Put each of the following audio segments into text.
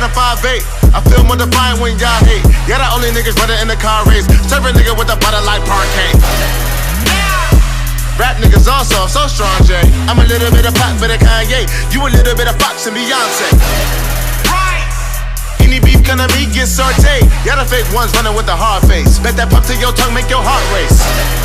a 5'8". I feel more defiant when y'all hate. Yeah, the only niggas running in the car race. Serve a nigga with a butter like parquet. Rap niggas all soft, so strong, Jay. I'm a little bit of Pac, bit of Kanye. You a little bit of Fox and Beyonce. Any beef come to me, get sauteed. Y'all the fake ones running with a hard face. Bet that pop to your tongue, make your heart race.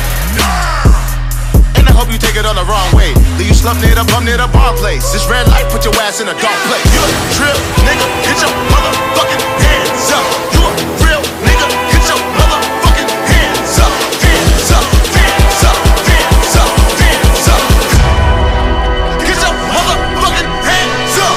And I hope you take it on the wrong way. Leave you slump near the bum near the bar place. This red light, put your ass in a dark place. You a trip, nigga, get your motherfucking hands up. You a real nigga, get your motherfucking hands up. Hands up, hands up, hands up, hands up. Get your motherfucking hands up.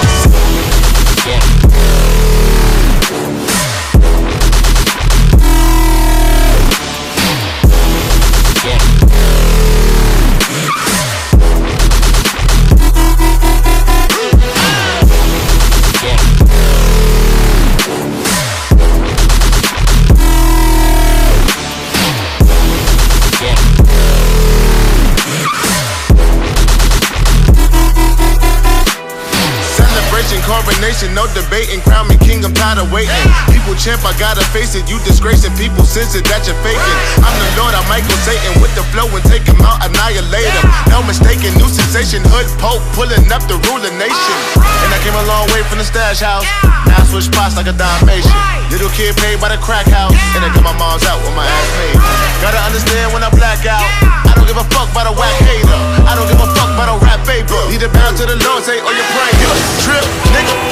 Coronation, no debating, crown me king, I'm tired of waiting. People champ, I gotta face it, you disgracing people, sense it that you're faking. I'm the Lord, I'm Michael Satan, with the flow and take him out, annihilate him. No mistaken, new sensation, hood pope, pulling up the ruler nation. And I came a long way from the stash house, now I switch spots like a Dalmatian. Little kid paid by the crack house, and I got my mom's out with my ass made. Gotta understand when I black out, I don't give a fuck about a whack hater. I don't give a fuck about a rap paper. Need to bow to the Lord, say, oh, you pray. You a trip, nigga.